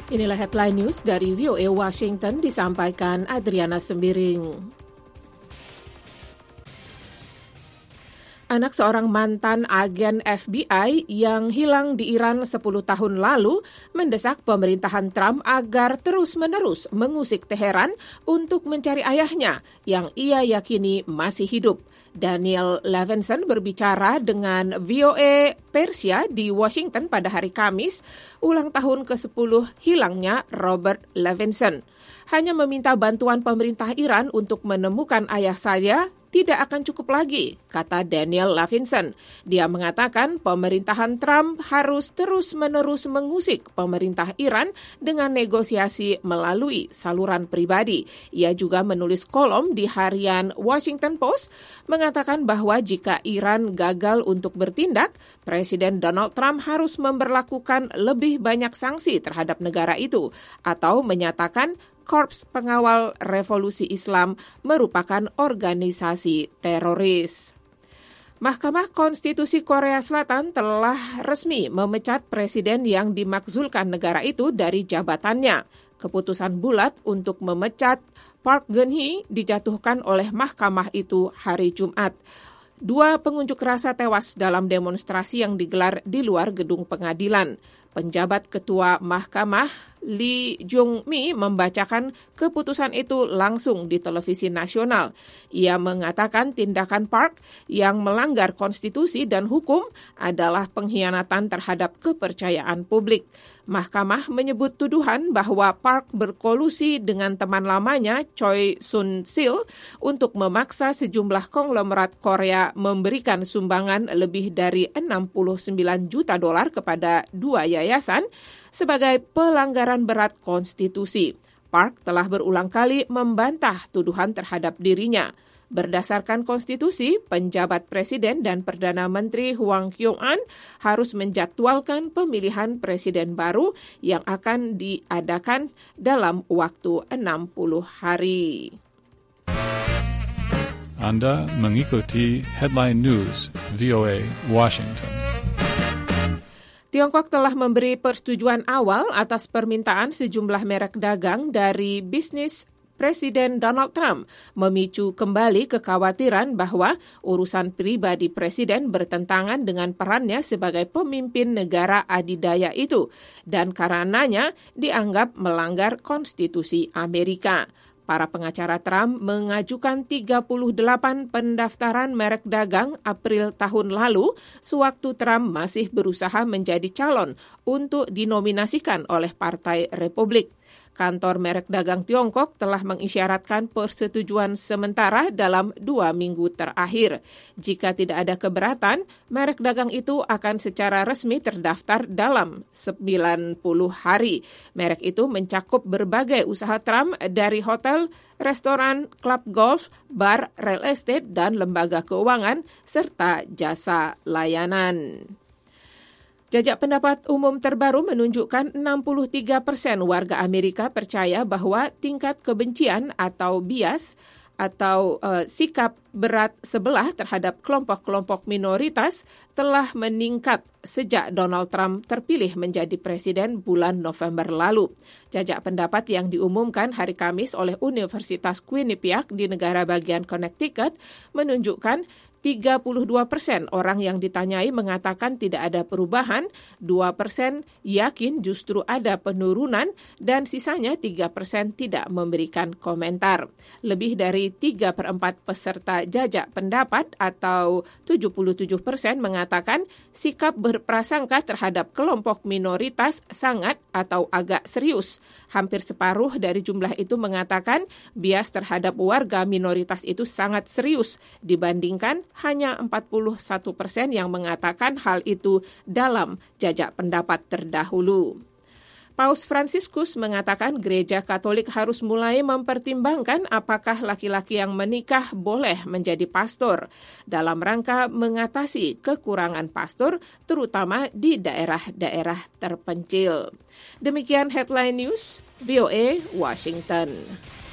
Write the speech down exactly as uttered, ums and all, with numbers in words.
Inilah headline news dari V O A Washington disampaikan Adriana Sembiring. Anak seorang mantan agen F B I yang hilang di Iran sepuluh tahun lalu mendesak pemerintahan Trump agar terus-menerus mengusik Teheran untuk mencari ayahnya yang ia yakini masih hidup. Daniel Levinson berbicara dengan V O A Persia di Washington pada hari Kamis, ulang tahun ke sepuluh hilangnya Robert Levinson. Hanya meminta bantuan pemerintah Iran untuk menemukan ayah saja tidak akan cukup lagi, kata Daniel Levinson. Dia mengatakan pemerintahan Trump harus terus-menerus mengusik pemerintah Iran dengan negosiasi melalui saluran pribadi. Ia juga menulis kolom di harian Washington Post mengatakan bahwa jika Iran gagal untuk bertindak, Presiden Donald Trump harus memberlakukan lebih banyak sanksi terhadap negara itu atau menyatakan Korps Pengawal Revolusi Islam merupakan organisasi teroris. Mahkamah Konstitusi Korea Selatan telah resmi memecat presiden yang dimakzulkan negara itu dari jabatannya. Keputusan bulat untuk memecat Park Geun-hye dijatuhkan oleh mahkamah itu hari Jumat. Dua pengunjuk rasa tewas dalam demonstrasi yang digelar di luar gedung pengadilan. Penjabat Ketua Mahkamah Lee Jung-mi membacakan keputusan itu langsung di televisi nasional. Ia mengatakan tindakan Park yang melanggar konstitusi dan hukum adalah pengkhianatan terhadap kepercayaan publik. Mahkamah menyebut tuduhan bahwa Park berkolusi dengan teman lamanya Choi Soon-sil untuk memaksa sejumlah konglomerat Korea memberikan sumbangan lebih dari enam puluh sembilan juta dolar kepada dua yayasan sebagai pelanggaran berat konstitusi. Park telah berulang kali membantah tuduhan terhadap dirinya. Berdasarkan konstitusi, penjabat presiden dan Perdana Menteri Hwang Kyo-an harus menjadwalkan pemilihan presiden baru yang akan diadakan dalam waktu enam puluh hari. Anda mengikuti Headline News V O A Washington. Tiongkok telah memberi persetujuan awal atas permintaan sejumlah merek dagang dari bisnis Presiden Donald Trump, memicu kembali kekhawatiran bahwa urusan pribadi Presiden bertentangan dengan perannya sebagai pemimpin negara adidaya itu, dan karenanya dianggap melanggar konstitusi Amerika. Para pengacara Trump mengajukan tiga puluh delapan pendaftaran merek dagang April tahun lalu sewaktu Trump masih berusaha menjadi calon untuk dinominasikan oleh Partai Republik. Kantor merek dagang Tiongkok telah mengisyaratkan persetujuan sementara dalam dua minggu terakhir. Jika tidak ada keberatan, merek dagang itu akan secara resmi terdaftar dalam sembilan puluh hari. Merek itu mencakup berbagai usaha Trump dari hotel, restoran, klub golf, bar, real estate, dan lembaga keuangan, serta jasa layanan. Jajak pendapat umum terbaru menunjukkan enam puluh tiga persen warga Amerika percaya bahwa tingkat kebencian atau bias atau uh, sikap berat sebelah terhadap kelompok-kelompok minoritas telah meningkat sejak Donald Trump terpilih menjadi presiden bulan November lalu. Jajak pendapat yang diumumkan hari Kamis oleh Universitas Quinnipiac di negara bagian Connecticut menunjukkan tiga puluh dua persen orang yang ditanyai mengatakan tidak ada perubahan, dua persen yakin justru ada penurunan, dan sisanya tiga persen tidak memberikan komentar. Lebih dari tiga per empat peserta jajak pendapat atau tujuh puluh tujuh persen mengatakan sikap berprasangka terhadap kelompok minoritas sangat atau agak serius. Hampir separuh dari jumlah itu mengatakan bias terhadap warga minoritas itu sangat serius dibandingkan hanya empat puluh satu persen yang mengatakan hal itu dalam jajak pendapat terdahulu. Paus Fransiskus mengatakan gereja Katolik harus mulai mempertimbangkan apakah laki-laki yang menikah boleh menjadi pastor dalam rangka mengatasi kekurangan pastor terutama di daerah-daerah terpencil. Demikian Headline News V O A Washington.